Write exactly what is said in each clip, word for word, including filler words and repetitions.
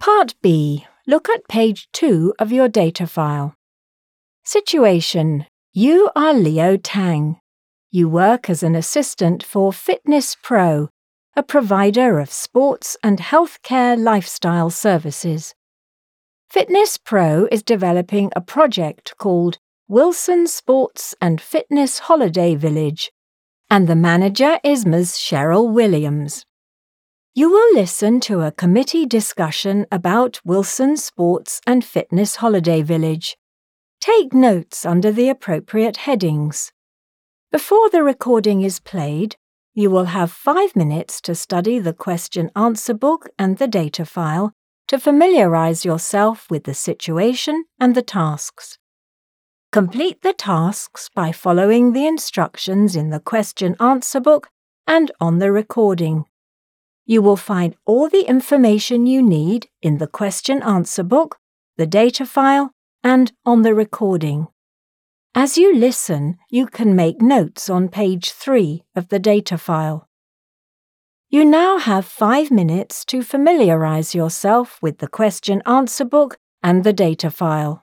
Part B. Look at page two of your data file. Situation. You are Leo Tang. You work as an assistant for Fitness Pro, a provider of sports and healthcare lifestyle services. Fitness Pro is developing a project called Wilson Sports and Fitness Holiday Village, and the manager is Miz Cheryl Williams. You will listen to a committee discussion about Wilson Sports and Fitness Holiday Village. Take notes under the appropriate headings. Before the recording is played, you will have five minutes to study the question-answer book and the data file to familiarize yourself with the situation and the tasks. Complete the tasks by following the instructions in the question-answer book and on the recording. You will find all the information you need in the question-answer book, the data file, and on the recording. As you listen, you can make notes on page three of the data file. You now have five minutes to familiarize yourself with the question-answer book and the data file.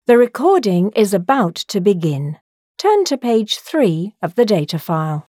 The recording is about to begin. Turn to page three of the data file.